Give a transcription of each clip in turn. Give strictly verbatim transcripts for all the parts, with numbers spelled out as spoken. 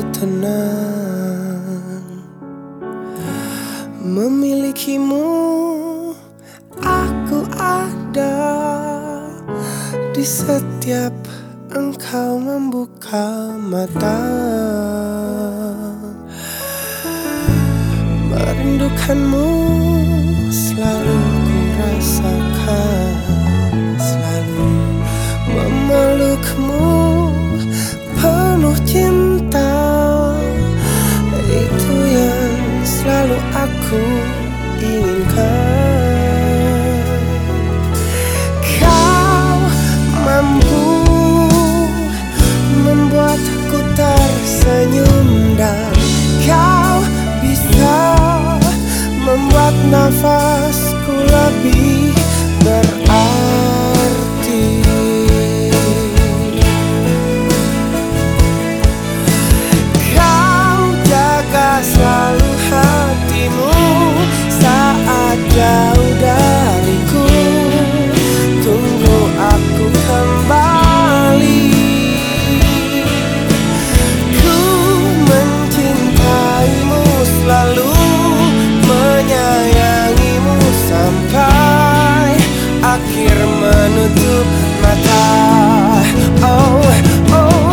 tenang. Memilikimu, aku ada di setiap engkau membuka mata. Merindukanmu selalu ku rasakan, selalu memelukmu penuh cinta. Itu yang selalu aku inginkan. Kau mampu membuatku tersenyum, dan kau bisa membuat nafasku lebih berarti. Kau jaga selalu hatimu saat jauh dariku. Tunggu aku kembali. Ku mencintaimu selalu, menyayangimu sampai akhir menutup mata. Oh, oh,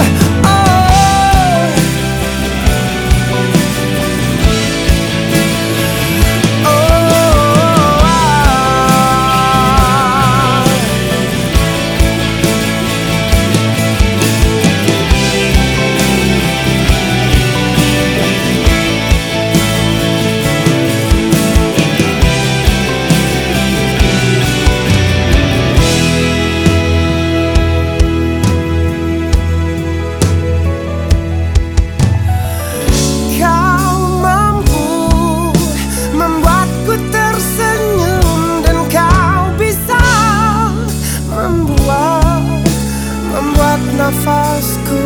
nafasku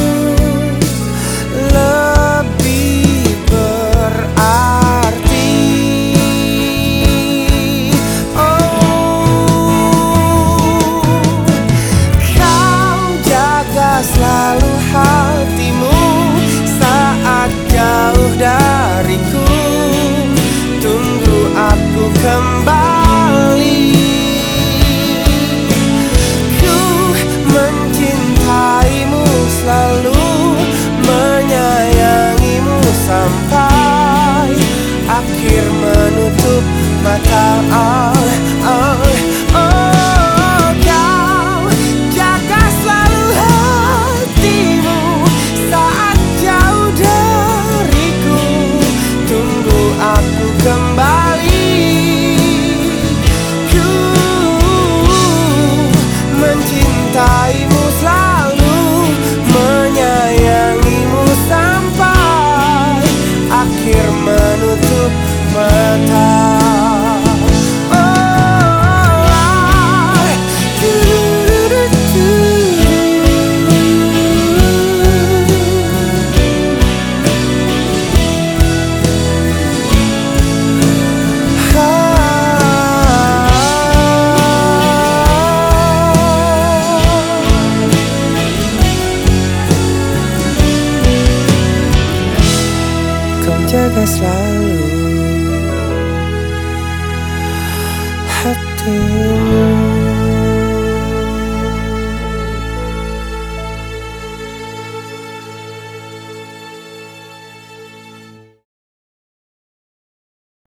lebih berarti. Oh, kau jaga selalu hatimu saat jauh dariku. Tunggu aku kembali. Selalu menyayangimu sampai akhir menutup mata. Oh, oh, oh, kau jaga selalu hatimu saat jauh dariku. Tunggu aku kembali. Ku mencintaimu selalu, menyayangimu sampai akhir menutup mata. Jaga selalu hatimu.